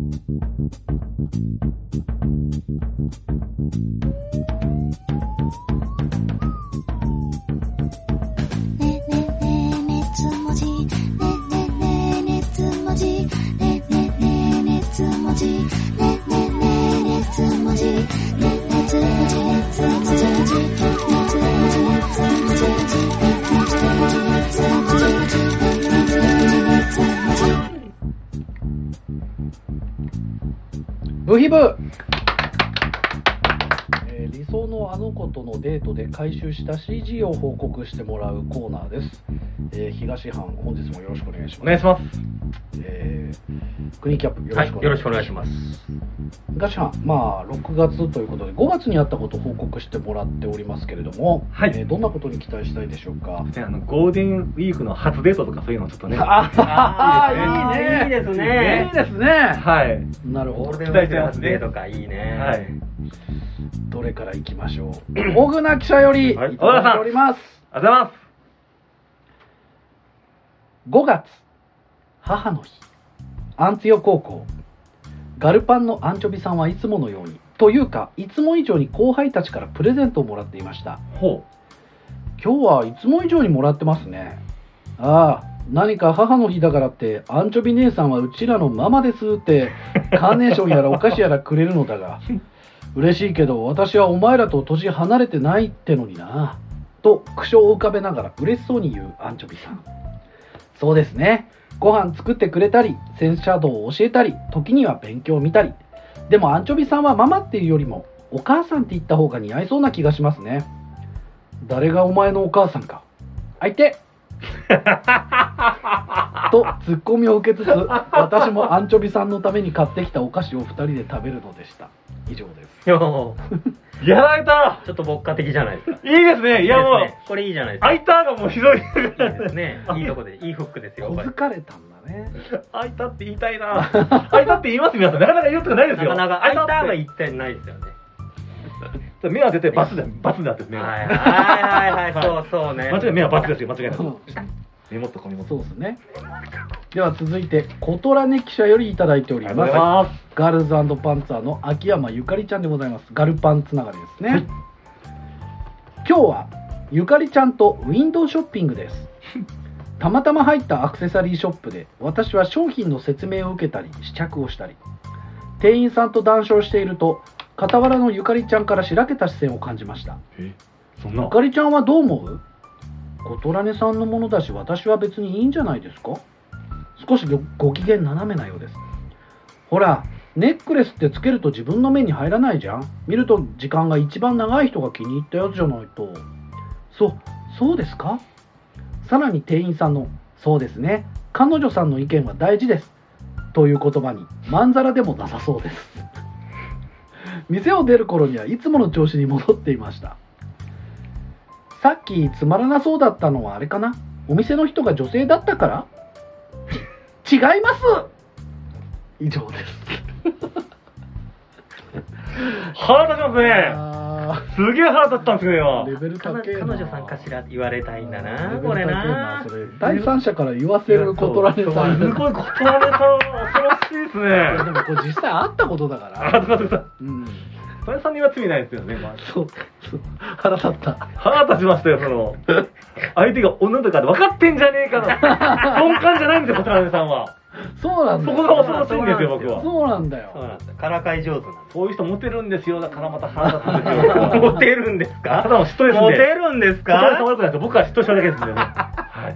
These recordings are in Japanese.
ブヒブ、理想のあの子とのデートで回収した CG を報告してもらうコーナーです。東藩、本日もよろしくお願いします。 お願いします。 クニーキャップよろしくお願いします。東藩、6月ということで5月にあったことを報告してもらっておりますけれども、はい、どんなことに期待したいでしょうか。 ゴールデンウィークの初デートとかそういうのちょっとね。 いいですね。いいですね。はい。なるほど。 ゴールデンウィークの初デートか、いいね。はい。 どれからいきましょう。小倉記者よりいただいております。 ありがとうございます。 5月母の日、アンツヨ高校ガルパンのアンチョビさんはいつものようにというかいつも以上に後輩たちからプレゼントをもらっていました。 ほう、 今日はいつも以上にもらってますね。ああ、何か母の日だからってアンチョビ姉さんはうちらのママですってカーネーションやらお菓子やらくれるのだが嬉しいけど私はお前らと年離れてないってのになと苦笑を浮かべながら嬉しそうに言うアンチョビさん。そうですね、ご飯作ってくれたり戦車道を教えたり時には勉強を見たり、でもアンチョビさんはママっていうよりもお母さんって言った方が似合いそうな気がしますね。誰がお前のお母さんか、相手とツッコミを受けつつ私もアンチョビさんのために買ってきたお菓子を2人で食べるのでした。以上です。 やられた。 ちょっと牧歌的じゃないですか。 いいですね。いやもうこれいいじゃないですか。 開いたがもうひどいですね。いいとこでいいフックですよ。 気づかれたんだね。 開いたって言いたいな。開いたって言います皆さん。なかなか言うことないですよ。 なかなか開いたが言ってないですよね。 目は絶対バツだって目は。 はいそうね。 間違い目はバツですよ。間違いない。メモっとこメモっと。 そうですね。では続いてコトラネ記者よりいただいております。ガールズ&パンツァーの秋山ゆかりちゃんでございます。ガルパンつながりですね。はい、今日はゆかりちゃんとウィンドウショッピングです。たまたま入ったアクセサリーショップで私は商品の説明を受けたり試着をしたり、店員さんと談笑していると傍らのゆかりちゃんからしらけた視線を感じました。 そんな。 ゆかりちゃんはどう思う？コトラネさんのものだし私は別にいいんじゃないですか？少しご機嫌斜めなようです。ほら、ネックレスってつけると自分の目に入らないじゃん。見ると時間が一番長い人が気に入ったやつじゃないと。そうですか？さらに店員さんのそうですね、彼女さんの意見は大事ですという言葉にまんざらでもなさそうです。店を出る頃にはいつもの調子に戻っていました。さっきつまらなそうだったのはあれかな？お店の人が女性だったから？違います。以上です。 腹立ちますね。すげえ腹立ったんですね今。 レベル高いな。 彼女さんかしら言われたいんだな。これな。 それ第三者から言わせるコトラネさん。 すごいコトラネさん恐ろしいですね。 でもこれ実際あったことだから。 コトラネさんには罪ないですよね。 そう腹立った。 腹立ちましたよ。その相手が女とかで分かってんじゃねえかな。鈍感じゃないんですよコトラネさんは。 そうなんだよ。 そこが恐ろしいんですよ僕は。 そうなんだよ。 からかい上手な。 そういう人モテるんですよ。だからまた腹立つんですよ。 モテるんですか？ ただの嫉妬ですね。 モテるんですか？ 僕は嫉妬しただけですんでね。はい。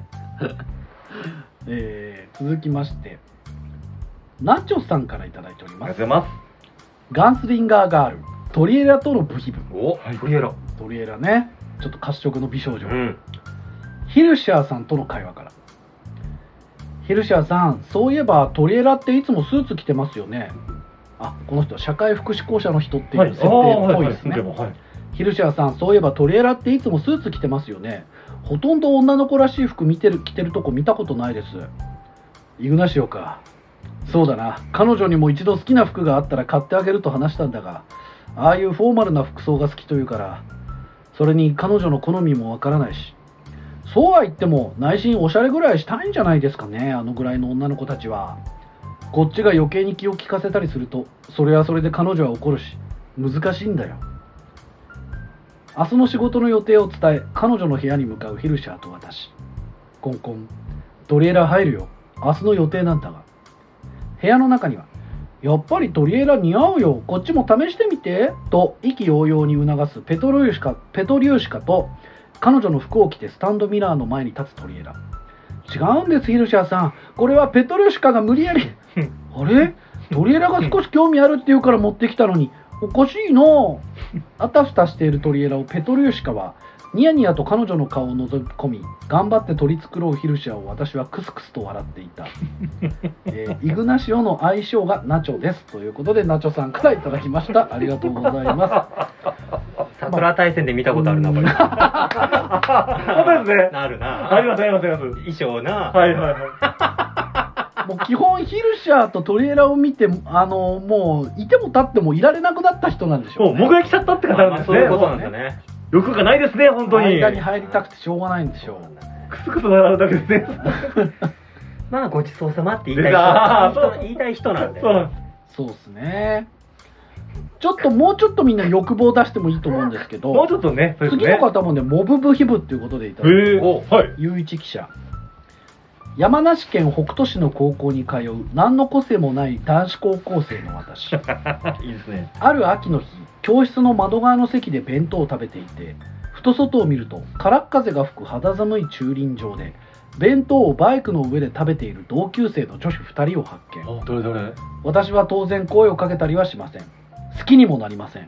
続きましてナチョさんからいただいております。 ありがとうございます。 ガンスリンガーガールトリエラとのブヒブ。 トリエラ。 トリエラね。ちょっと褐色の美少女。ヒルシャーさんとの会話から。ヒルシャーさん、そういえばトリエラっていつもスーツ着てますよね。あ、この人は社会福祉公社の人っていう設定っぽいですね。ヒルシャーさん、そういえばトリエラっていつもスーツ着てますよね。ほとんど女の子らしい服着てるとこ見たことないです。イグナシオか。そうだな、彼女にも一度好きな服があったら買ってあげると話したんだが、ああいうフォーマルな服装が好きというから、それに彼女の好みもわからないし、そうは言っても内心おしゃれぐらいしたいんじゃないですかね、あのぐらいの女の子たちは。 こっちが余計に気を利かせたりするとそれはそれで彼女は怒るし難しいんだよ。明日の仕事の予定を伝え彼女の部屋に向かうヒルシャーと私。コンコン。トリエラ入るよ。明日の予定なんだが。部屋の中にはやっぱりトリエラ似合うよ、こっちも試してみてと意気揚々に促すペトリューシカと彼女の服を着てスタンドミラーの前に立つトリエラ。違うんですヒルシャーさん、これはペトリューシカが無理やりあれトリエラが少し興味あるって言うから持ってきたのにおかしいな。あたふたしているトリエラをペトリューシカはニヤニヤと彼女の顔を覗き込み頑張って取り繕うヒルシャーを私はクスクスと笑っていた。イグナシオの愛称がナチョですということでナチョさんからいただきました。ありがとうございます。 桜大戦で見たことあるなこれ。 本当ですね。 なるな。 ありますありますあります。 衣装な。 はいはいはい。 もう基本ヒルシャーとトリエラを見てもういても立ってもいられなくなった人なんでしょうね。 もう目撃しちゃったって方なんですね。 そういうことなんだね。 欲がないですね本当に。 間に入りたくてしょうがないんでしょう。 クスクス笑うだけですね。 まあごちそうさまって言いたい人なんで。 そうですね。もうちょっとみんな欲望を出してもいいと思うんですけど、 もうちょっとね。 次の方もねモブブヒブっていうことでいただいて、 はい。 ゆういち記者。山梨県北杜市の高校に通う何の個性もない男子高校生の私。 いいですね。 ある秋の日、教室の窓側の席で弁当を食べていて、ふと外を見ると空っ風が吹く肌寒い駐輪場で弁当をバイクの上で食べている同級生の女子2人を発見。 どれどれ。 私は当然声をかけたりはしません。好きにもなりません。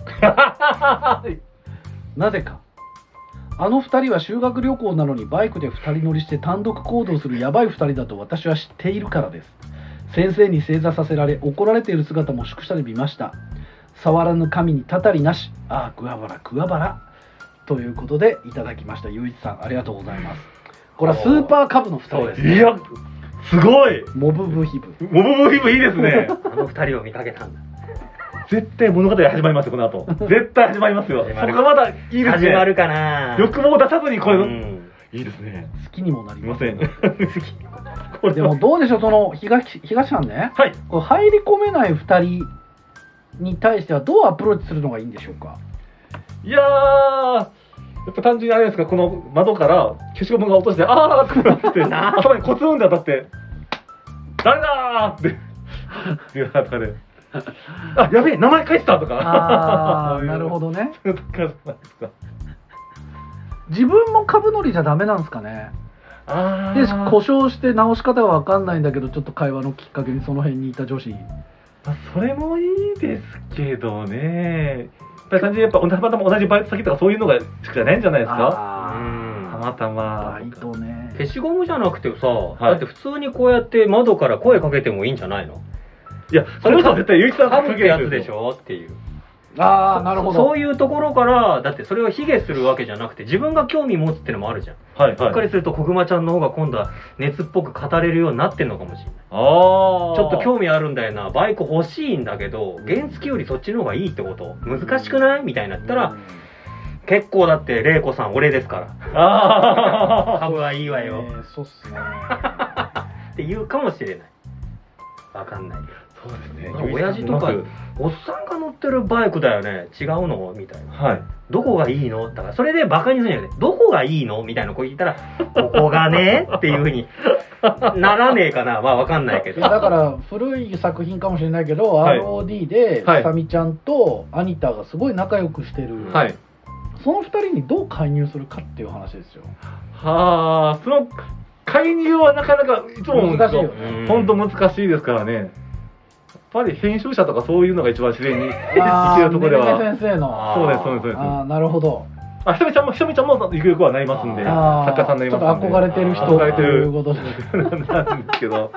なぜか。あの2人は修学旅行なのにバイクで2人乗りして単独行動するヤバい2人だと私は知っているからです。先生に正座させられ怒られている姿も宿舎で見ました。触らぬ神にたたりなし。ああグワバラグワバラということでいただきました。ゆういちさんありがとうございます。これはスーパーカブの2人です、ね。 いやすごい。 モブブヒブ。 モブブヒブいいですね。 あの二人を見かけたんだ。 絶対物語始まりますよこの後。絶対始まりますよ。そこがまだいいですね。 始まるかな。 欲望を出さずにこれ、 いいですね。 好きにもなりまいません。 これでもどうでしょう、その東さんね、 はい。 これ入り込めない2人に対してはどうアプローチするのがいいんでしょうか。 いややっぱ単純にあれですか、この窓から消しゴムが落として、あーってなって、頭にコツンって当たって、誰だーっていう中で、あ、やべえ、名前書いてたとか。 ああなるほどね。 そういうとこからじゃないですか。 自分も株乗りじゃダメなんですかね。で故障して直し方が分かんないんだけど、ちょっと会話のきっかけにその辺にいた女子。 それもいいですけどね。やっぱり単純にやっぱたまたま同じバイト先とかそういうのがしかないんじゃないですか。たまたま。 バイトね。 消しゴムじゃなくてさ、だって普通にこうやって窓から声かけてもいいんじゃないの？ いや、その人は絶対ゆうきさんかぶってやつでしょっていう。 ああなるほど。 そういうところから、だってそれを卑下するわけじゃなくて自分が興味持つってのもあるじゃん。 はいはい。 そっからするとこぐまちゃんの方が今度は熱っぽく語れるようになってんのかもしれない。 ああ。 ちょっと興味あるんだよな、バイク欲しいんだけど原付よりそっちの方がいいってこと？難しくないみたいになったら、結構だって玲子さん俺ですから。 ああ。 株はいいわよ。 そうっすね。 って言うかもしれない。わかんないけど。 そうですね。 親父とかおっさんが乗ってるバイクだよね、違うのみたいな。 はい。 どこがいいのだからそれでバカにするんじゃなくて、どこがいいのみたいな子言ったら、ここがねっていうふうにならねえかな。まあわかんないけど。 だから古い作品かもしれないけど、 はい、 ROD ではいサミちゃんとアニタがすごい仲良くしてる、 はい、 その2人にどう介入するかっていう話ですよ。 はあ、その介入はなかなかいつも思うんですよ。本当難しいですからね。やっぱり編集者とかそういうのが一番自然にいけるところでは。 先生の。 そうですそうですそうです。 ああなるほど。 あ、ひとみちゃんもゆくゆくはなりますんで、作家さんになりますんで。 ちょっと憧れてる人憧れてるということでなんですけど。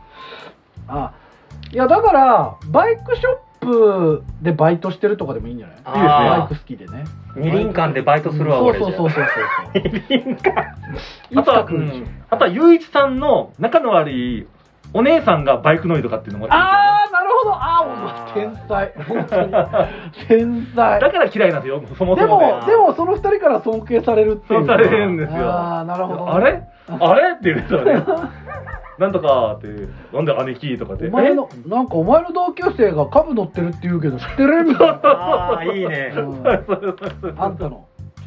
いやだからバイクショップでバイトしてるとかでもいいんじゃない？いいですね。バイク好きでね。 二輪館でバイトするわ俺じゃ。そう。二輪館。 あとはゆういちさんの仲の悪いお姉さんがバイク乗りとかっていうのもああなるほど。天才。本当に天才。 だから嫌いなんですよ。そもそも。 でもその2人から尊敬されるっていう。 されるんですよ。 ああなるほど。 あれって言うんですよね。 なんとかってなんで姉貴とかってお前のなんかお前の同級生が株乗ってるって言うけど知ってるみたいな。 ああ、いいね。 あんたの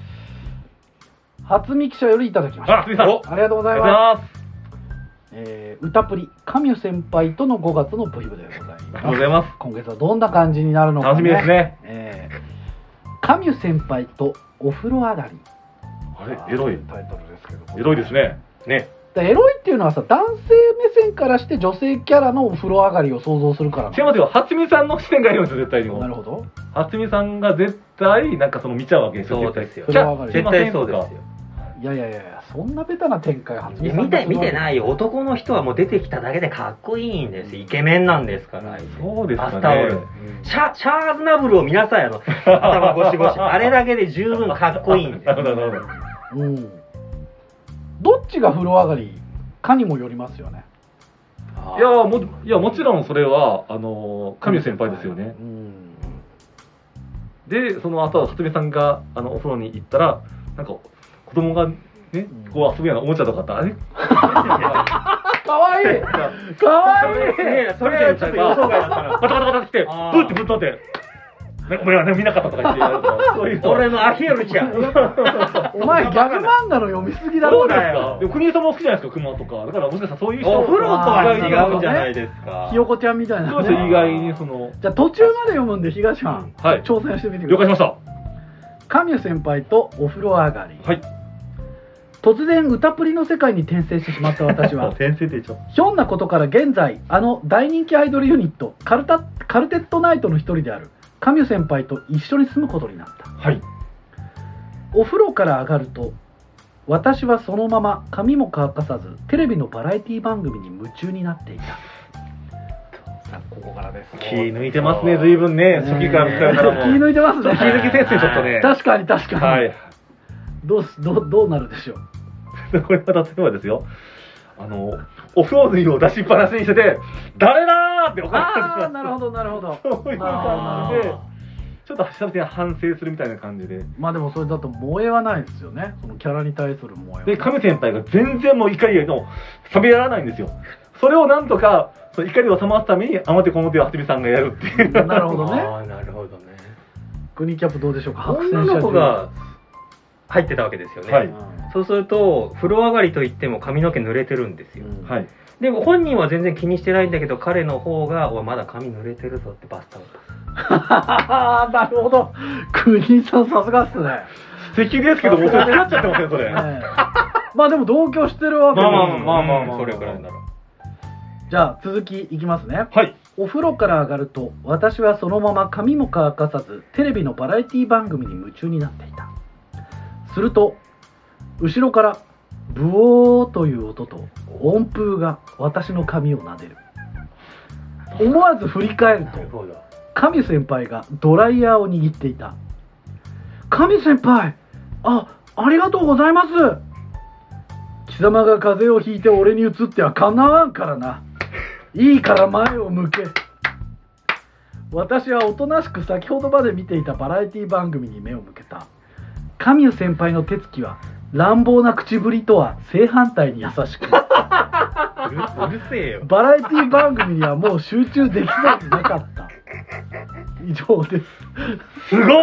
初見記者よりいただきました。 あ、すみさん、 ありがとうございありがまとうございます。 す。歌プリカミュ先輩との5月の V 部でございありがとうます。 ございます。 今月はどんな感じになるのか、ね、 楽しみですね。 カミュ先輩とお風呂上がり。 あれ、エロい。 タイトルですけど。 エロいですね。 ね。 でエロいっていうのはさ、男性目線からして女性キャラのお風呂上がりを想像するからな違いますよ。初見さんの視点がいるんですよ、絶対にも。 なるほど。 初見さんが絶対、なんかその見ちゃうわけですよ。 そうですよ。 風呂上がり絶対そうですよ。 いやいやいや、そんなベタな展開初見さん見てないよ。男の人はもう出てきただけでかっこいいんですよ。イケメンなんですから。 そうですかね。 バスタオル。シャーズナブルを見なさい、頭ゴシゴシ。あれだけで十分かっこいいんですなるほど、なるほど。 うん。どっちが風呂上がりかにもよりますよね。 いやもちろんそれは神先輩ですよね。 うん。 でその後初見さんがお風呂に行ったらなんか子供がねこう遊ぶようなおもちゃとかあったらあれかわいいかわいい。 それちょっと予想外だったな。 バタバタバタってきてブーってぶっ飛んでごめん見なかったとか言ってやるとかそういう俺のアヒルちゃん。 お前ギャグ漫画の読みすぎだろ。 そうだよ。でも国井さんも好きじゃないですか熊とかだからもしかしたらそういう人お風呂とは違うんじゃないですか。 ひよこちゃんみたいな、ね。 そうですよ意外にその。 じゃあ途中まで読むんで東藩、 はい挑戦してみてください。 了解しました。 カミュ先輩とお風呂上がり。 はい。 突然歌プリの世界に転生してしまった私は先生でしょ。 ひょんなことから現在大人気アイドルユニットカルテットナイトの一人であるカミュ先輩と一緒に住むことになった。 はい。 お風呂から上がると私はそのまま髪も乾かさずテレビのバラエティ番組に夢中になっていた。さあここからです。 気抜いてますね随分ね初期から比べたらもう。 気抜いてますね。 気抜き先生ちょっとね。 確かに確かに。 はい。 どうなるでしょう。 これは例えばですよお風呂水を出しっぱなしにしてて誰だーって分かったああなるほどなるほど。 そういう感じでちょっと久々に反省するみたいな感じでまあでもそれだと萌えはないですよね。そのキャラに対する萌えは。 で亀先輩が全然もう怒りの冷めやらないんですよ。それをなんとかその怒りを収ますためにあまてこの手をはつみさんがやるっていう。 なるほどね。 ああなるほどね。 国キャップどうでしょうか。 女の子が入ってたわけですよね。 はいそうすると風呂上がりといっても髪の毛濡れてるんですよ。 うんはい。 でも本人は全然気にしてないんだけど彼の方が「おいまだ髪濡れてるぞ」ってバスタオルなるほど。国さんさすがっすね。 素敵ですけどもうそれなっちゃってますねそれ。 まあでも同居してるわけですよ。 まあそれくらいなら。 じゃあ続きいきますね。 はい。 お風呂から上がると私はそのまま髪も乾かさずテレビのバラエティ番組に夢中になっていた。すると後ろからブオーという音と温風が私の髪を撫でる。思わず振り返ると神先輩がドライヤーを握っていた。神先輩、ありがとうございます。貴様が風邪をひいて俺に移ってはかなわんからな。いいから前を向け。私はおとなしく先ほどまで見ていたバラエティ番組に目を向けた。神先輩の手つきは乱暴な口ぶりとは正反対に優しくうるせえよ。 バラエティ番組にはもう集中できそうになかった。以上です。 すごい。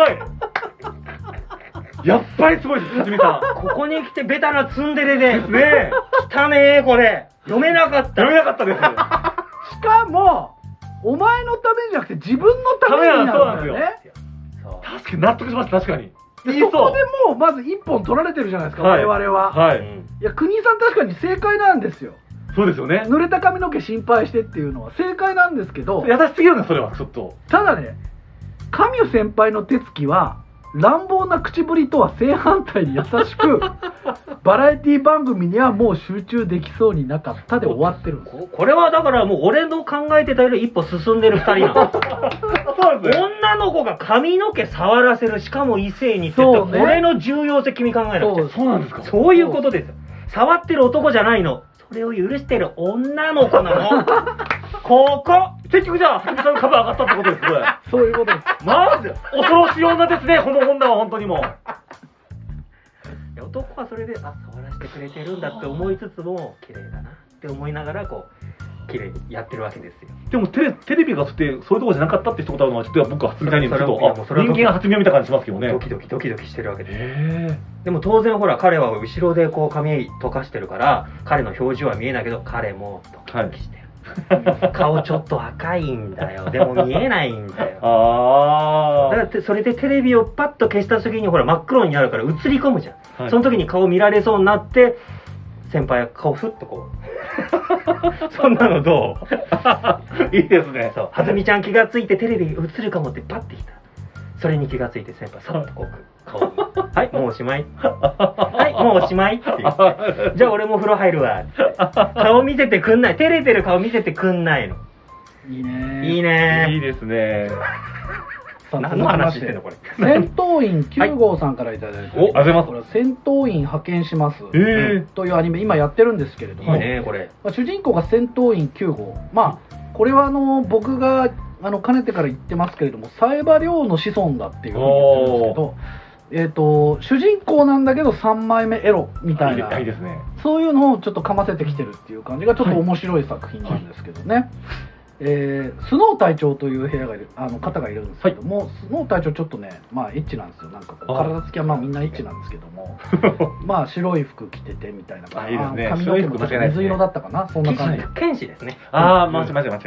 やっぱりすごいですはつみさん。 ここに来てベタなツンデレで。 ねえ。 汚ねえこれ。読めなかった。 読めなかったです。 しかもお前のためじゃなくて自分のためになるんだよね。 確かに納得します確かに。 でそこでもうまず一本取られてるじゃないですか、 はい我々は。 はい。 いや国井さん確かに正解なんですよ。 そうですよね。 濡れた髪の毛心配してっていうのは正解なんですけど、 優しすぎるねそれはちょっと。 ただね神生先輩の手つきは乱暴な口ぶりとは正反対に優しくバラエティ番組にはもう集中できそうになかったで終わってるんです。 これはだからもう俺の考えてたより一歩進んでる二人なの。 そうですね。 女の子が髪の毛触らせる、しかも異性にってそうねこれの重要性君考えなくちゃ。 そうなんですか。 そういうことですよ。触ってる男じゃないの。それを許してる女の子なの。ここ結局じゃあはつみさんの株上がったってことですこれ。 そういうことです。 マジ恐ろしい女ですねこの女は本当にもう。 男はそれで触らせてくれてるんだって思いつつも綺麗だな。 って思いながらこう綺麗にやってるわけですよ。 でもテレビがそういうとこじゃなかったって一言あるのはちょっと僕は初みたいにちょっといやもうそれは人間が初見を見た感じしますけどね。 ドキドキしてるわけです。 へでも当然ほら彼は後ろでこう髪溶かしてるから彼の表情は見えないけど彼もドキドキしてる、顔ちょっと赤いんだよ、でも見えないんだよ。 あだからそれでテレビをパッと消した時にほら真っ黒になるから映り込むじゃん、 あ、はいその時に顔見られそうになって先輩が顔ふっとこうそんなのどう？ いいですね。 そう、はずみちゃん気がついてテレビ映るかもってパッてきた。それに気がついて先輩そっとこう顔にはいもうおしまいはいもうおしまいって言ってじゃあ俺も風呂入るわって顔見せてくんない、照れてる顔見せてくんないの。 いいねいいねいいですね。 さあ何の話してんのこれ。 戦闘員9号さんからいただいて、 お、ありがとうございます。 これは戦闘員派遣しますえというアニメ今やってるんですけれども、 いいねこれ。 まあ主人公が戦闘員9号、まあこれは僕がかねてから言ってますけれどもサエバ領の子孫だっていうふうに言ってるんですけど、主人公なんだけど3枚目エロみたいな、 いいですね。 そういうのをちょっとかませてきてるっていう感じがちょっと面白い作品なんですけどね、スノー隊長という部屋がいる方がいるんですけども、スノー隊長ちょっとねまあエッチなんですよ。なんかこうあ体つきはまあみんなエッチなんですけどもまあ白い服着ててみたいなあいいですね髪の毛もちょっと水色だったかな、そんな感じ。 剣士ですね。 ああ、間違いない。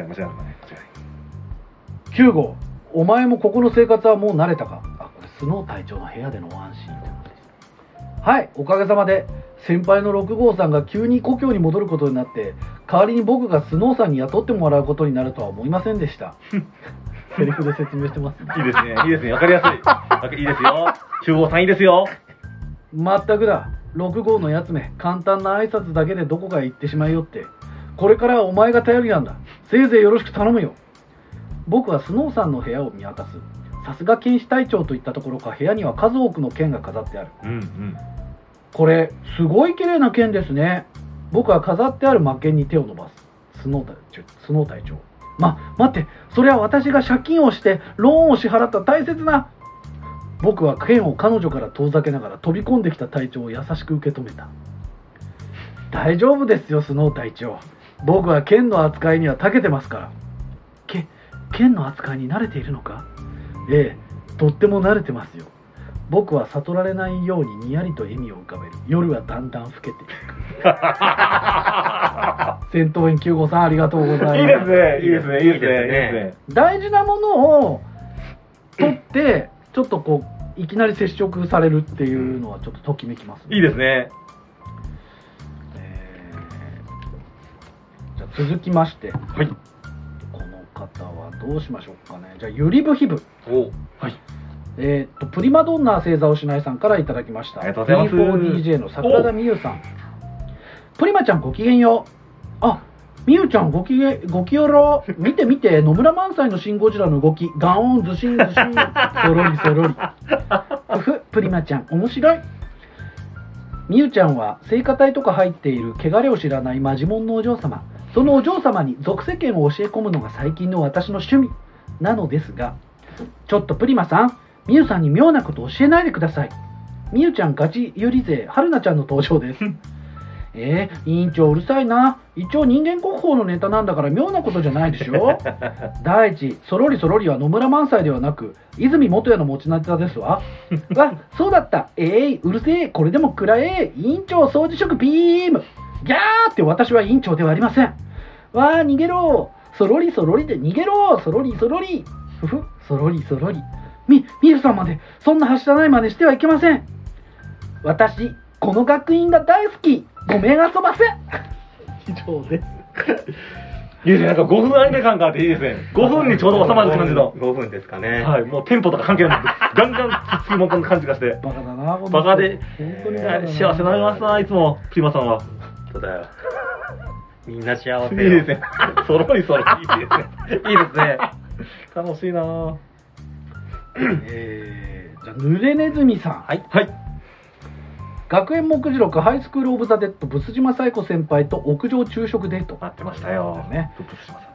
9号、お前もここの生活はもう慣れたか。あ、これスノー隊長の部屋でのワンシーンってことですね。はい、おかげさまで先輩の6号さんが急に故郷に戻ることになって代わりに僕がスノーさんに雇ってもらうことになるとは思いませんでしたセリフで説明してますね。 いいですね。いいですね。わかりやすい。いいですよ。9号さんいいですよ。 まったくだ、6号のやつめ、簡単な挨拶だけでどこかへ行ってしまいよって。これからはお前が頼りなんだ。せいぜいよろしく頼むよ。僕はスノーさんの部屋を見渡す。さすが剣士隊長といったところか、部屋には数多くの剣が飾ってある。 うんうん。 これすごい綺麗な剣ですね。僕は飾ってある魔剣に手を伸ばす。スノー隊長、待って、それは私が借金をしてローンを支払った大切な。僕は剣を彼女から遠ざけながら飛び込んできた隊長を優しく受け止めた。大丈夫ですよスノー隊長、僕は剣の扱いには長けてますから。剣の扱いに慣れているのか。ええ、とっても慣れてますよ。僕は悟られないようににやりと笑みを浮かべる。夜はだんだん更けていく戦闘員9号さんありがとうございます。 いいですね。いいですね。いいですね。 大事なものを取ってちょっとこういきなり接触されるっていうのはちょっとときめきますね。 いいですね。 じゃあ続きまして、 はい。 この方はどうしましょうかね。じゃあゆりぶひぶ。 お、はい。 プリマドンナ星座おしないさんからいただきました。 ありがとうございます。 B4DJ の桜田美優さん。プリマちゃんごきげんよう。あ、美優ちゃんごきよろ。見て見て、野村萬斎のシン・ゴジラの動き。ガオンズシンズシン、そろりそろり。プリマちゃん面白い。美優ちゃんは聖歌隊とか入っている汚れを知らないマジモンのお嬢様。そのお嬢様に俗世間を教え込むのが最近の私の趣味なのですが、ちょっとプリマさん、みゆさんに妙なこと教えないでください。みゆちゃんガチゆり勢春菜ちゃんの登場です。委員長うるさいな。一応人間国宝のネタなんだから妙なことじゃないでしょ。第一、そろりそろりは野村萬斎ではなく泉元也の持ちネタですわ。わ、そうだった。うるせえ。これでもくらえ。委員長掃除職ビーム。ギャーって私は委員長ではありません。わあ逃げろ。そろりそろりで逃げろ。そろりそろり。ふふ、そろりそろり。みゆさんまでそんなはしたない真似してはいけません。私この学院が大好き。ごめんあそばせ。以上です。 いいですね。なんか5分アニメ感があっていいですね。5分にちょうど収まる感じの。 5分ですかね。 はい、もうテンポとか関係なくガンガンつきもんな感じがして。 バカだな。 バカで本当にバカだな。 幸せになりますな、いつもプリマさんは。 そうだよ。みんな幸せよ。 いいですね。そろりそろりいいですね。いいですね。楽しいなぁ。 じゃあぬれねずみさん。 はい。 はい。 学園目次録ハイスクールオブザデッドブス島紗友子先輩と屋上昼食デート。 待ってましたよ。 ね。 ブス島さ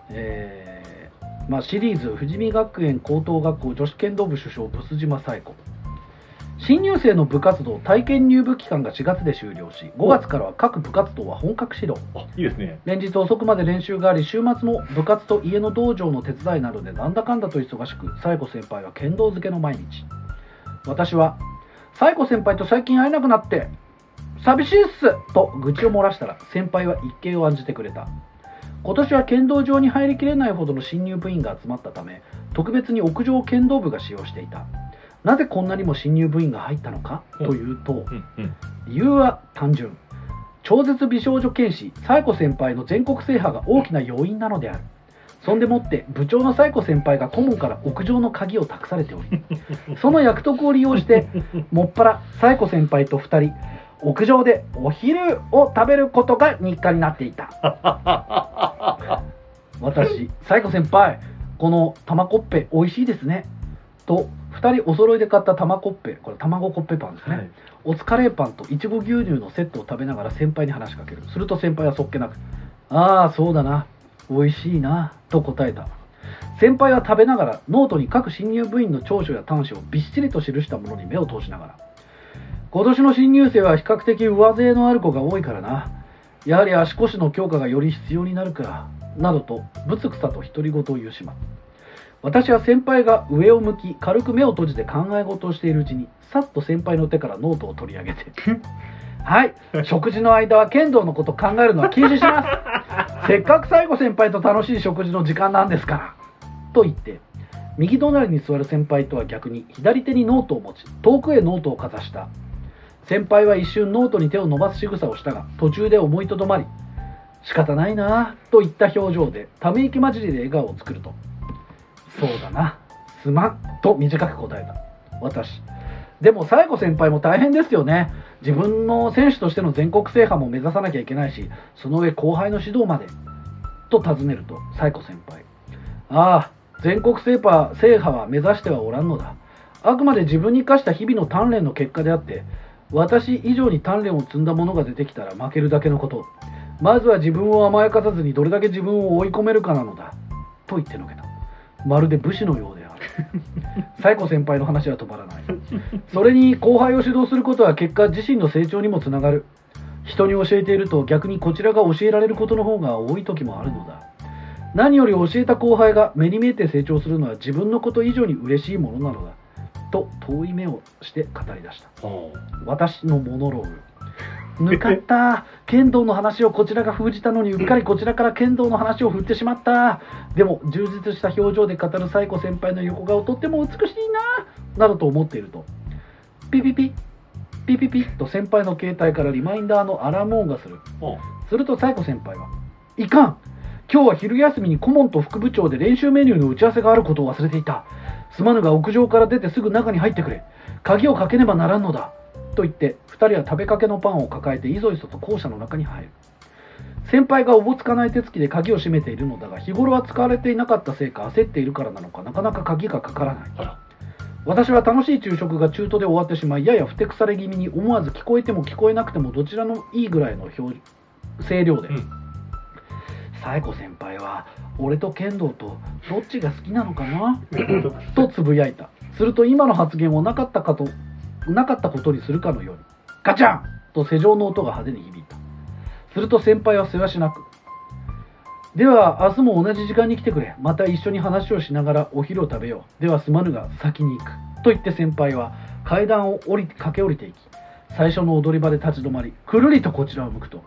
ん。 シリーズ富士見学園高等学校女子剣道部主将ブス島紗友子。 新入生の部活動体験入部期間が4月で終了し、5月からは各部活動は本格始動。 いいですね。 連日遅くまで練習があり、週末も部活と家の道場の手伝いなどでなんだかんだと忙しく、サイコ先輩は剣道漬けの毎日。私はサイコ先輩と最近会えなくなって寂しいっすと愚痴を漏らしたら、先輩は一計を案じてくれた。今年は剣道場に入りきれないほどの新入部員が集まったため、特別に屋上を剣道部が使用していた。なぜこんなにも新入部員が入ったのかというと、理由は単純。超絶美少女剣士サイコ先輩の全国制覇が大きな要因なのである。そんでもって部長のサイコ先輩が顧問から屋上の鍵を託されており、その約束を利用してもっぱらサイコ先輩と2人屋上でお昼を食べることが日課になっていた。私、サイコ先輩、この玉コッペ美味しいですねと2人お揃いで買った玉コッペ、これ卵コッペパンですね、はい、おつカレーパンといちご牛乳のセットを食べながら先輩に話しかける。すると先輩はそっけなく、ああそうだな、美味しいなと答えた。先輩は食べながらノートに各新入部員の長所や短所をびっしりと記したものに目を通しながら、今年の新入生は比較的上背のある子が多いからな、やはり足腰の強化がより必要になるからなどとぶつくさと独り言を言うしまう。私は先輩が上を向き軽く目を閉じて考え事をしているうちに、さっと先輩の手からノートを取り上げてはい、食事の間は剣道のこと考えるのは禁止しますせっかく最後先輩と楽しい食事の時間なんですからと言って、右隣に座る先輩とは逆に左手にノートを持ち遠くへノートをかざした。先輩は一瞬ノートに手を伸ばす仕草をしたが、途中で思いとどまり、仕方ないなといった表情でため息混じりで笑顔を作ると、そうだな、すまんと短く答えた。私、でもサイコ先輩も大変ですよね。自分の選手としての全国制覇も目指さなきゃいけないし、その上後輩の指導までと尋ねると、サイコ先輩、ああ、全国制覇は目指してはおらんのだ。あくまで自分に課した日々の鍛錬の結果であって、私以上に鍛錬を積んだものが出てきたら負けるだけのこと。まずは自分を甘やかさずにどれだけ自分を追い込めるかなのだと言ってのけた。まるで武士のようであるサイコ先輩の話は止まらない。それに後輩を指導することは結果自身の成長にもつながる。人に教えていると逆にこちらが教えられることの方が多い時もあるのだ。何より教えた後輩が目に見えて成長するのは自分のこと以上に嬉しいものなのだと遠い目をして語り出した。私のモノローグ、抜かった剣道の話をこちらが封じたのにうっかりこちらから剣道の話を振ってしまった。でも充実した表情で語るサイコ先輩の横顔とっても美しいななどと思っていると、ピピピピピピと先輩の携帯からリマインダーのアラーム音がする。するとサイコ先輩は、いかん、今日は昼休みに顧問と副部長で練習メニューの打ち合わせがあることを忘れていた。すまぬが屋上から出てすぐ中に入ってくれ。鍵をかけねばならんのだ。と言って2人は食べかけのパンを抱えていそいそと校舎の中に入る。先輩がおぼつかない手つきで鍵を閉めているのだが、日頃は使われていなかったせいか焦っているからなのかなかなか鍵がかからない。私は楽しい昼食が中途で終わってしまい、ややふてくされ気味に思わず聞こえても聞こえなくてもどちらのいいぐらいの声量で、サイコ先輩は俺と剣道とどっちが好きなのかなとつぶやいた。すると今の発言をなかったことにするかのようにガチャンと施錠の音が派手に響いた。すると先輩はせわしなく、では明日も同じ時間に来てくれ。また一緒に話をしながらお昼を食べよう。ではすまぬが先に行く。と言って先輩は階段を駆け下りていき、最初の踊り場で立ち止まり、くるりとこちらを向くと、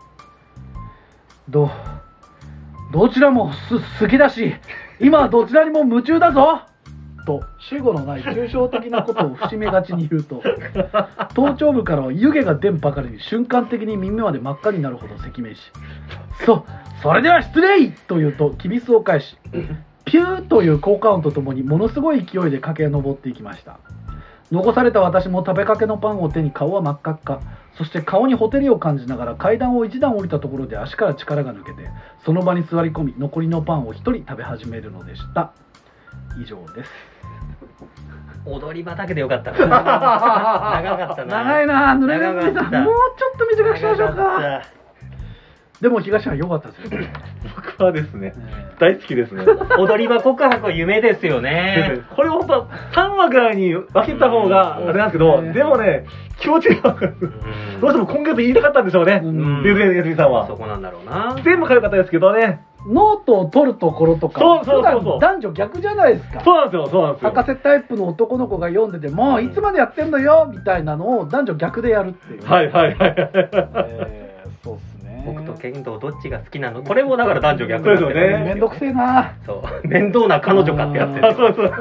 どちらも好きだし、今はどちらにも夢中だぞと主語のない抽象的なことを節目がちに言うと、頭頂部からは湯気が出んばかりに瞬間的に耳まで真っ赤になるほど赤面し、それでは失礼と言うときびすを返し、ピューという効果音とともにものすごい勢いで駆け上っていきました。残された私も食べかけのパンを手に顔は真っ赤っか、そして顔にほてりを感じながら階段を一段降りたところで足から力が抜けてその場に座り込み、残りのパンを一人食べ始めるのでした。以上です。 踊り場だけでよかったな長かったな。 長いな。ぬれぐみさん、もうちょっと短くしましょうか。 でも東は良かったですよね。 僕はですね、大好きですね。 踊り場告白は夢ですよね。 これ本当は3話ぐらいに分けた方があれなんですけど、でもね、気持ちがどうしても今月言いたかったんでしょうね、レズミさんは。 そこなんだろうな。 全部軽かったですけどね。 ノートを取るところとか、 そう普段男女逆じゃないですか。 そうなんですよ、そうなんですよ。 博士タイプの男の子が読んでても、いつまでやってんのよみたいなのを男女逆でやるっていう。 はいはいはい。 そうっすね。 僕と剣道どっちが好きなの？これもだから男女逆なんそうですよね。 めんどくせえな。 そう。面倒な彼女かってやってる。 そうそう。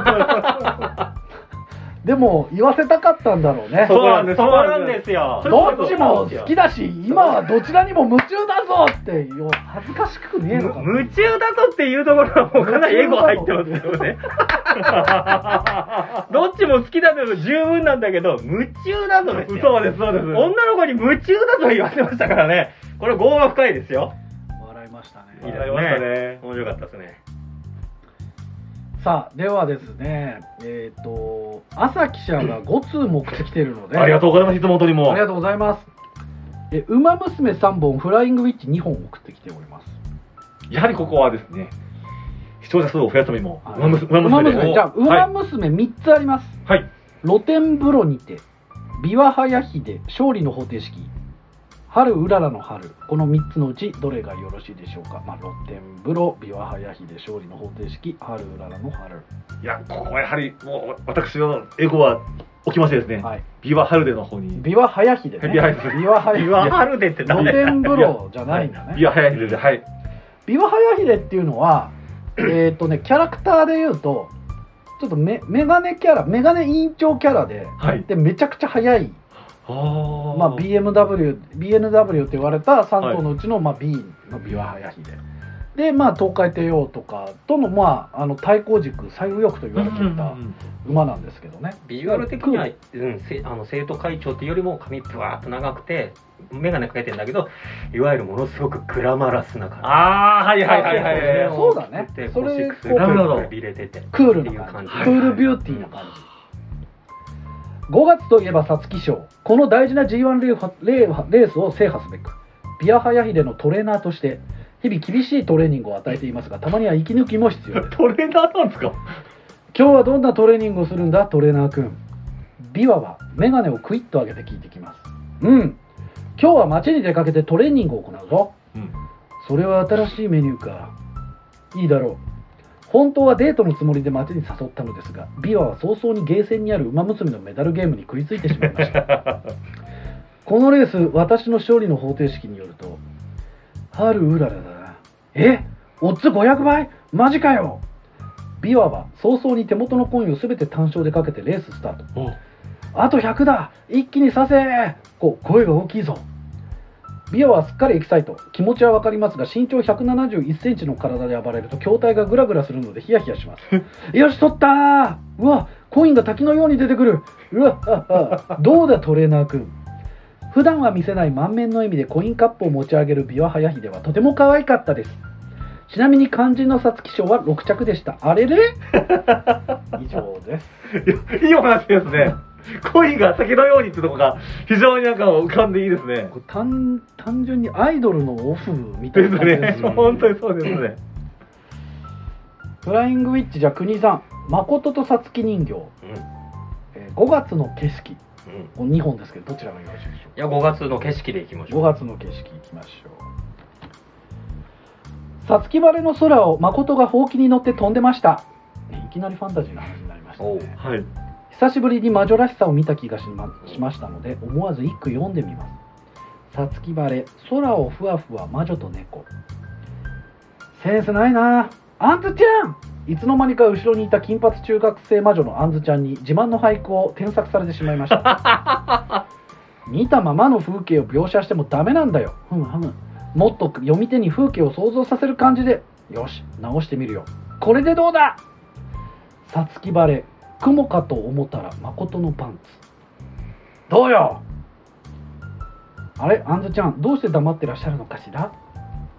でも言わせたかったんだろうね。 そこなんですよ。 どっちも好きだし、今はどちらにも夢中だぞって恥ずかしくねえのかな。 夢中だぞっていうところはもうかなりエゴ入ってますよね。どっちも好きだと十分なんだけど、夢中だぞですよ。 そうですそうです。 女の子に夢中だと言わせましたからね。これ業が深いですよ。 笑いましたね。 笑いましたね。 面白かったですね。 さあ、ではですね、朝記者が5通持ってきてるので、 ありがとうございます。いつも本当にもう。 ありがとうございます。ウマ娘3本、フライングウィッチ2本送ってきております。 やはりここはですね、視聴者数を増やすためにも、 ウマ娘、じゃあ、ウマ娘3つあります。 はい。 露天風呂にて、琵琶早秀、勝利の方程式、春うららの春、この3つのうちどれがよろしいでしょうか。露天風呂、琵琶早秀、勝利の方程式、春うららの春。 いや、ここはやはりもう私のエゴは起きましてですね、琵琶春での方に。 琵琶早秀ね。 琵琶春でって露天風呂じゃないんだね。 琵琶早秀で、はい。 琵琶早秀っていうのは、キャラクターで言うと、ちょっとメガネキャラ、メガネ委員長キャラで、でめちゃくちゃ速い。BNW って言われた3頭のうちの、B の琵琶早秀で、東海帝王とかとの、対抗軸最右翼と言われていた馬なんですけどね。 ビジュアル的には、生徒会長っていうよりも髪ぷわーっと長くて眼鏡かけてんだけど、いわゆるものすごくグラマラスな感じ。 はいはいはいはい。 そうだね。それ入れててクールな感じ、クールビューティーな感じ。5月といえば皐月賞。この大事な G1 レースを制覇すべく、琵琶早秀のトレーナーとして日々厳しいトレーニングを与えていますが、たまには息抜きも必要です。 トレーナーなんですか？ 今日はどんなトレーニングをするんだトレーナーくん。琵琶はメガネをクイッと上げて聞いてきます。今日は街に出かけてトレーニングを行うぞ。それは新しいメニューか。いいだろう。本当はデートのつもりで街に誘ったのですが、琵琶は早々にゲーセンにある馬娘のメダルゲームに食いついてしまいました。このレース、私の勝利の方程式によると、春うららだな。オッズ500倍？マジかよ。琵琶は早々に手元のコインを全て単勝でかけてレーススタート。あと100だ、一気にさせ。声が大きいぞ。琵琶はすっかりエキサイト。気持ちはわかりますが、身長171センチの体で暴れると筐体がグラグラするのでヒヤヒヤします。よし、取ったー。うわ、コインが滝のように出てくる。うわ、どうだトレーナーくん。普段は見せない満面の笑みでコインカップを持ち上げる琵琶早秀はとても可愛かったです。ちなみに肝心の皐月賞は6着でした。あれれ以上です。 いいお話ですね。恋が先のようにってとこが非常に浮かんでいいですね。 単純にアイドルのオフみたいな感じですね。本当にそうですね。 フライングウィッチ、じゃあ国さん、誠と皐月人形、5月の景色、2本ですけどどちらがよろしいでしょうか。 いや、5月の景色でいきましょう。 5月の景色いきましょう。皐月晴れの空を誠がほうきに乗って飛んでました。いきなりファンタジーな話になりましたね。 はい。 久しぶりに魔女らしさを見た気がしましたので、思わず一句読んでみます。皐月晴れ、空をふわふわ魔女と猫。センスないなあんずちゃん。いつの間にか後ろにいた金髪中学生魔女のあんずちゃんに自慢の俳句を添削されてしまいました見たままの風景を描写してもダメなんだよ。もっと読み手に風景を想像させる感じで。よし、直してみるよ。これでどうだ。皐月晴れ、雲かと思ったら誠のパンツ。どうよ。あれ、あんずちゃん、どうして黙ってらっしゃるのかしら。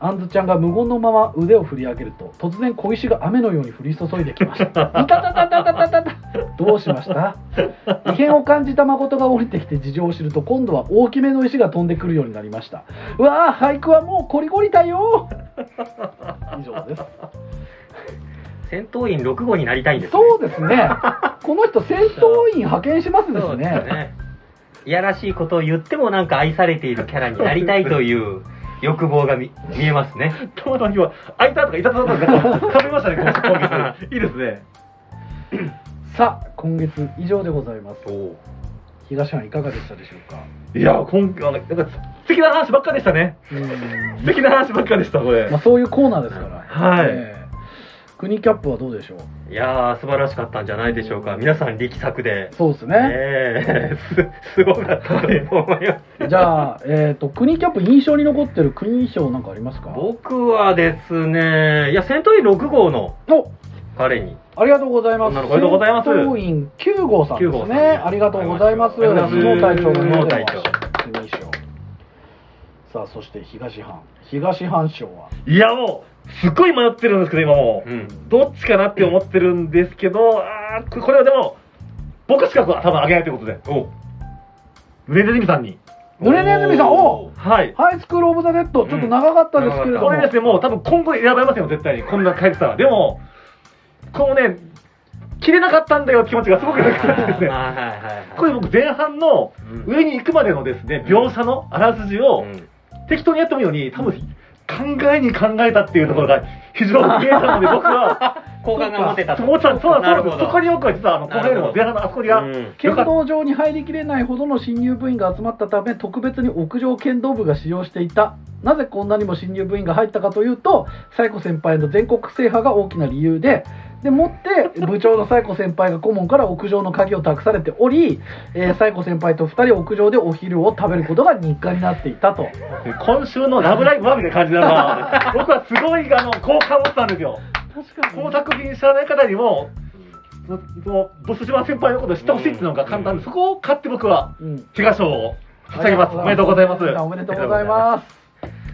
あんずちゃんが無言のまま腕を振り上げると突然小石が雨のように降り注いできました。いたたたたたたたた。どうしました？異変を感じた誠が降りてきて事情を知ると今度は大きめの石が飛んでくるようになりました。うわー、俳句はもうコリコリだよ。以上です。 戦闘員6号になりたいんですね。 そうですね。この人戦闘員派遣しますですそうですね。 ね。いやらしいことを言ってもなんか愛されているキャラになりたいという欲望が見えますね。 たまたま今日は「あいた」とか「いたた」とか食べましたね、今月。いいですね。 さあ、今月以上でございます。東藩いかがでしたでしょうか。 いや今回なんか素敵な話ばっかでしたね。素敵な話ばっかでしたこれ。 まあそういうコーナーですから。 はい国キャップはどうでしょう。 いやー素晴らしかったんじゃないでしょうか。皆さん力作で。 そうですね。 すごかったと思います。 じゃあ、国キャップ印象に残ってる国賞なんかありますか。 僕はですね、いや戦闘員6号のお、 彼に。 ありがとうございます。 ありがとうございます。 戦闘員9号さんですね。ありがとうございます。相撲隊長の方で国賞。さあ、そして東藩賞は。 いやもうすっごい迷ってるんですけど今もう、どっちかなって思ってるんですけど、これはでも僕しか多分あげないということで、濡れネズミさんに。 濡れネズミさん、お、 はい、 ハイスクールオブザデッド、ちょっと長かったですけれども、 これですね、もう多分今後選ばれますよ絶対に、こんな書いてたら。でもこのね切れなかったんだよ気持ちがすごくなかったですね。これ僕前半の上に行くまでのですね描写のあらすじを適当にやってもいいのに、多分考えたっていうところが非常に見えたので、僕は好感が持てたと。 そうなんです。そこに僕は実は後輩の前半のあそこが剣道場に入りきれないほどの新入部員が集まったため、特別に屋上剣道部が使用していた。なぜこんなにも新入部員が入ったかというと、サイコ先輩の全国制覇が大きな理由で、もって部長のサイコ先輩が顧問から屋上の鍵を託されており、サイコ先輩と2人屋上でお昼を食べることが日課になっていたと。 今週のラブライブはみたいな感じだな。僕はすごい好感を持ったんですよ。 確かにこの作品知らない方にもボス島先輩のことを知ってほしいっていうのが簡単で、そこを買って僕は怪我賞を差し上げます。おめでとうございます。 おめでとうございます。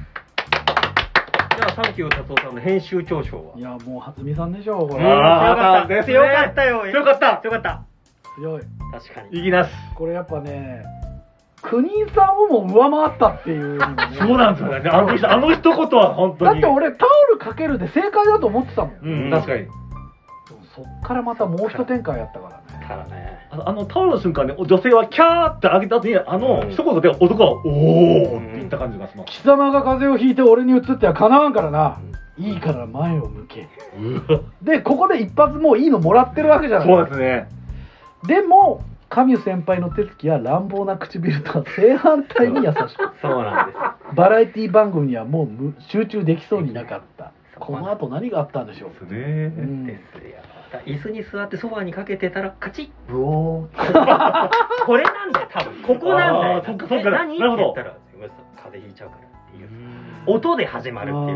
じゃあサンキュー達夫さんの編集長賞は。 いやもう初見さんでしょう。これ強かった強かったよ。 強かった強かった。 強い。 確かに。 いきなし。 これやっぱね、国さんをも上回ったっていう、ね。 そうなんですよね。あの一言は本当に。 だって俺タオルかけるで正解だと思ってたもん。 うん、確かに。 そっからまたもう一展開やったからね。 タオルの瞬間ね、女性はキャーって上げた後に一言で男はおーって言った感じがします。 貴様が風邪をひいて俺に移ってはかなわんからな。いいから前を向け。でここで一発もういいのもらってるわけじゃない。 そうですね。 でもカミュ先輩の手つきや乱暴な唇とは正反対に優しく。 そうなんです。 バラエティ番組にはもう集中できそうになかった。この後何があったんでしょう。 ですよ。椅子に座ってソファーにかけてたらカチッブオー。これなんだよ多分。ここなんだよ。何って言ったら風邪ひいちゃうからっていう音で始まるっていう。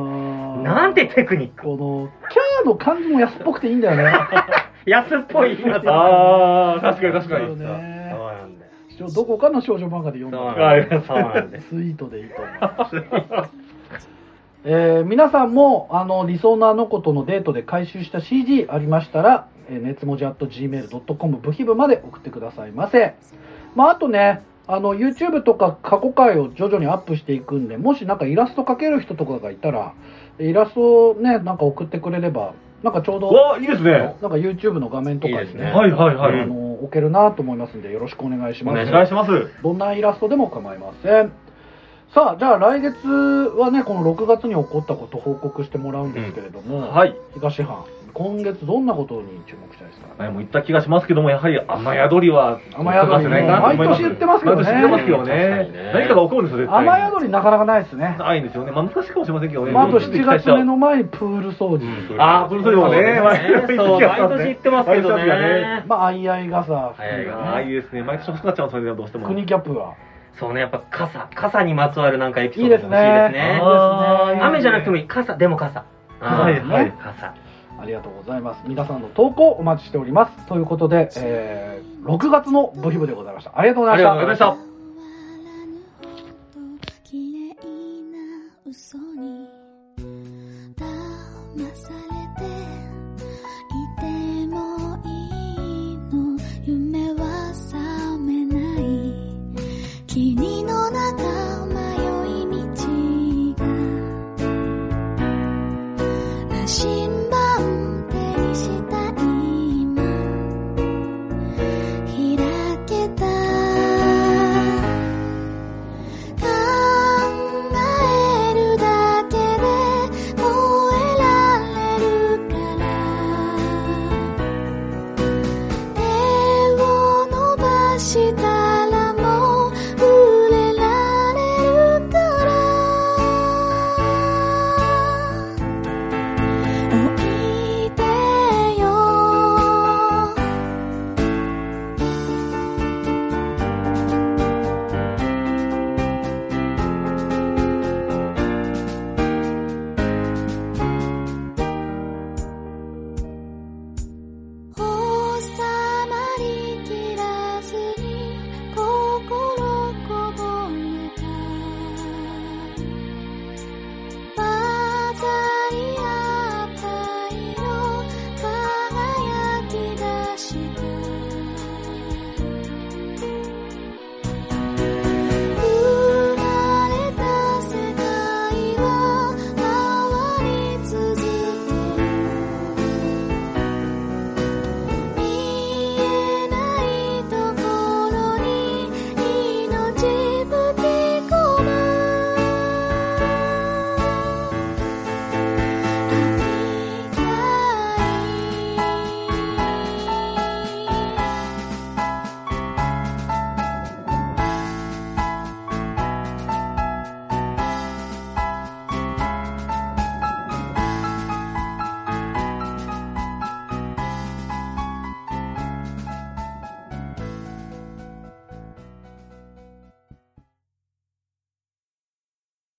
なんてテクニック。 このキャーの感じも安っぽくていいんだよね。 安っぽい。 ああ確かに確かに。 そうなんだよ。どこかの少女漫画で読んだ。 そうなんです。 スイートでいいと思います。皆さんも理想のあの子とのデートで回収した CG ありましたら、熱文字 @gmail.com 部費部まで送ってくださいませ。あとね、YouTube とか過去回を徐々にアップしていくんで、もしなんかイラスト描ける人とかがいたらイラストをねなんか送ってくれれば、なんかちょうどいいですね。 なんか YouTube の画面とかにね、置けるなと思いますんで、よろしくお願いします。 お願いします。 どんなイラストでも構いません。さあ、じゃあ来月はね、この6月に起こったことを報告してもらうんですけれども、東藩、今月どんなことに注目したいですか。 もう言った気がしますけども、やはり雨宿りは雨宿り毎年言ってますけどね。 毎年言ってますけどね。何かが起こるんですよ、絶対。 雨宿りなかなかないですね。 ないんですよね。難しいかもしれませんけどね。 あと7月目の前にプール掃除。 プール掃除もね、毎年言ってますけどね。 相合い傘。 いいですね。毎年欲しくなっちゃうんですよね、どうしても。 国キャップは。 そうね、やっぱ傘にまつわるなんかエピソード欲しいですね。雨じゃなくてもいい。傘、でも傘。 傘。ありがとうございます。皆さんの投稿お待ちしております。ということで、6月の部費部でございました。ありがとうございました。 ありがとうございました。